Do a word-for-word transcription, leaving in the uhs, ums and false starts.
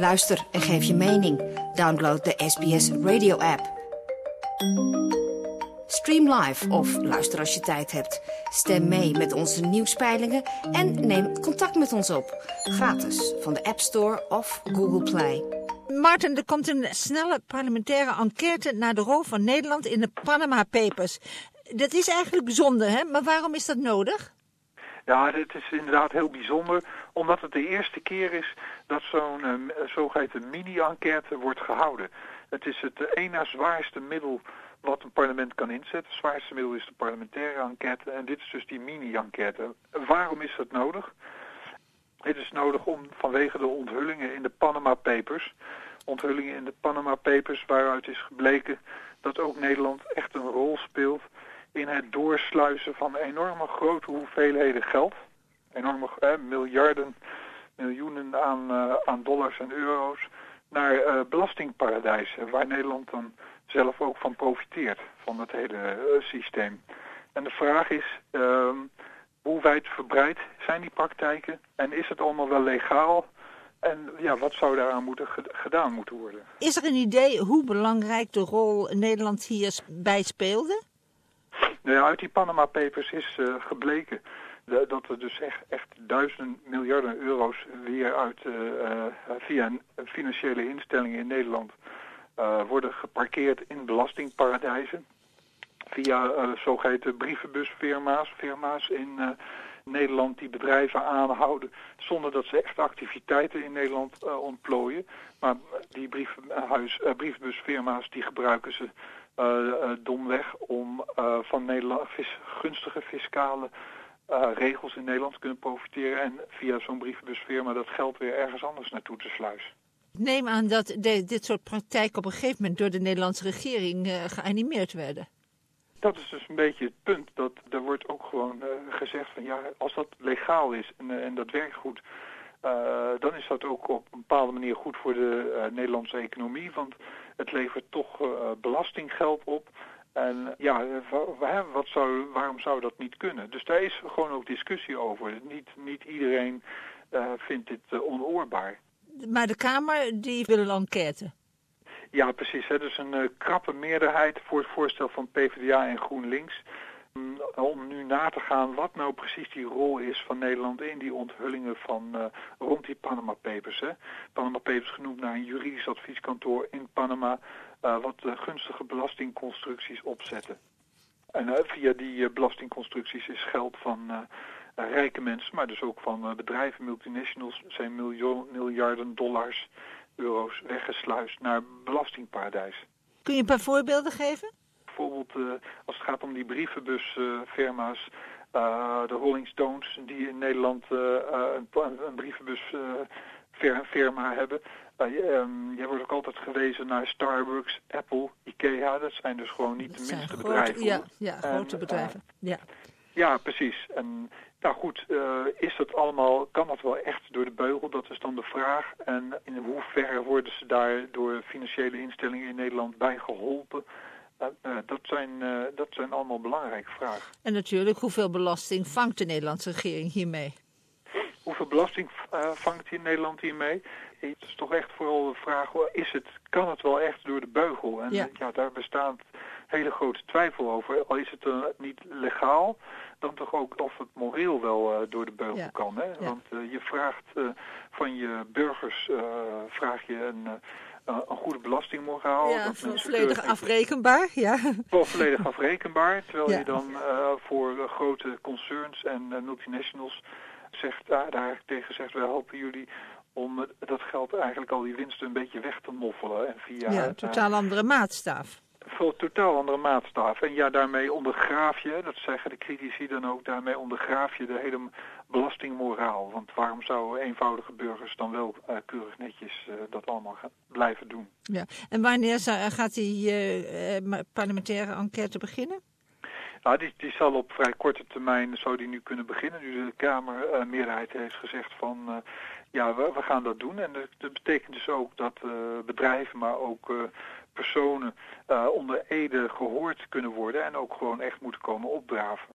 Luister en geef je mening. Download de S B S Radio app. Stream live of luister als je tijd hebt. Stem mee met onze nieuwspeilingen en neem contact met ons op. Gratis van de App Store of Google Play. Maarten, er komt een snelle parlementaire enquête naar de rol van Nederland in de Panama Papers. Dat is eigenlijk bijzonder, hè? Maar waarom is dat nodig? Ja, het is inderdaad heel bijzonder, omdat het de eerste keer is dat zo'n uh, zogeheten mini-enquête wordt gehouden. Het is het uh, één na zwaarste middel wat een parlement kan inzetten. Het zwaarste middel is de parlementaire enquête en dit is dus die mini-enquête. Waarom is dat nodig? Het is nodig om vanwege de onthullingen in de Panama Papers, onthullingen in de Panama Papers waaruit is gebleken dat ook Nederland echt een rol speelt in het doorsluizen van enorme grote hoeveelheden geld. Enorme eh, miljarden, miljoenen aan, uh, aan dollars en euro's naar uh, belastingparadijzen, waar Nederland dan zelf ook van profiteert, van het hele uh, systeem. En de vraag is, uh, hoe wijdverbreid zijn die praktijken en is het allemaal wel legaal? En ja, wat zou daaraan moeten gedaan moeten worden? Is er een idee hoe belangrijk de rol Nederland hierbij speelde? Nou ja, uit die Panama Papers is uh, gebleken de, dat er dus echt, echt duizenden miljarden euro's weer uit uh, uh, via financiële instellingen in Nederland uh, worden geparkeerd in belastingparadijzen. Via uh, zogeheten brievenbusfirma's, firma's in uh, Nederland die bedrijven aanhouden zonder dat ze echt activiteiten in Nederland uh, ontplooien. Maar die brievenhuis, uh, brievenbusfirma's die gebruiken ze Uh, uh, domweg om uh, van Nederland vis, gunstige fiscale uh, regels in Nederland te kunnen profiteren en via zo'n brievenbusfirma dat geld weer ergens anders naartoe te sluizen. Ik neem aan dat de, dit soort praktijken op een gegeven moment door de Nederlandse regering uh, geanimeerd werden. Dat is dus een beetje het punt. Dat er wordt ook gewoon uh, gezegd van ja, als dat legaal is en, uh, en dat werkt goed, Uh, dan is dat ook op een bepaalde manier goed voor de uh, Nederlandse economie, want het levert toch uh, belastinggeld op. En ja, wa- wat zou, waarom zou dat niet kunnen? Dus daar is gewoon ook discussie over. Niet, niet iedereen uh, vindt dit uh, onoorbaar. Maar de Kamer die wil een enquête. Ja, precies. Er is een uh, krappe meerderheid voor het voorstel van PvdA en GroenLinks om nu na te gaan wat nou precies die rol is van Nederland in die onthullingen van uh, rond die Panama Papers. Hè. Panama Papers genoemd naar een juridisch advieskantoor in Panama uh, wat uh, gunstige belastingconstructies opzetten. En uh, via die uh, belastingconstructies is geld van uh, uh, rijke mensen, maar dus ook van uh, bedrijven, multinationals, zijn miljoen, miljarden dollars, euro's weggesluist naar belastingparadijs. Kun je een paar voorbeelden geven? Bijvoorbeeld uh, als het gaat om die brievenbusfirma's, uh, uh, de Rolling Stones die in Nederland uh, uh, een, een brievenbusfirma uh, hebben. Uh, um, je wordt ook altijd gewezen naar Starbucks, Apple, Ikea. Dat zijn dus gewoon niet de minste grote, bedrijven. Ja, ja en, grote bedrijven. Uh, ja. ja, precies. En nou goed, uh, is dat allemaal, kan dat wel echt door de beugel? Dat is dan de vraag. En in hoeverre worden ze daar door financiële instellingen in Nederland bij geholpen? Uh, uh, dat, zijn, uh, dat zijn allemaal belangrijke vragen. En natuurlijk, hoeveel belasting vangt de Nederlandse regering hiermee? Hoeveel belasting uh, vangt hier Nederland hiermee? Het is toch echt vooral de vraag, is het, kan het wel echt door de beugel? En ja. ja, daar bestaat hele grote twijfel over. Al is het uh, niet legaal, dan toch ook of het moreel wel uh, door de beugel ja. kan. Hè? Ja. Want uh, je vraagt uh, van je burgers, uh, vraag je een... Uh, Uh, een goede belastingmoraal. Ja, dat vo- volledig niet... afrekenbaar. Ja. Volledig afrekenbaar, terwijl ja. je dan uh, voor uh, grote concerns en uh, multinationals zegt, uh, daar tegen zegt, wij helpen jullie om uh, dat geld eigenlijk al die winsten een beetje weg te moffelen. En via, ja, totaal uh, andere maatstaaf. Voor totaal andere maatstaaf. En ja, daarmee ondergraaf je, dat zeggen de critici dan ook, daarmee ondergraaf je de hele belastingmoraal. Want waarom zouden eenvoudige burgers dan wel uh, keurig netjes uh, dat allemaal gaan blijven doen? Ja. En wanneer zou, gaat die uh, uh, parlementaire enquête beginnen? Nou, die, die zal op vrij korte termijn, zou die nu kunnen beginnen. Nu de Kamermeerderheid uh, heeft gezegd van, uh, ja, we, we gaan dat doen. En dat, dat betekent dus ook dat uh, bedrijven, maar ook uh, personen uh, onder ede gehoord kunnen worden en ook gewoon echt moeten komen opdraven.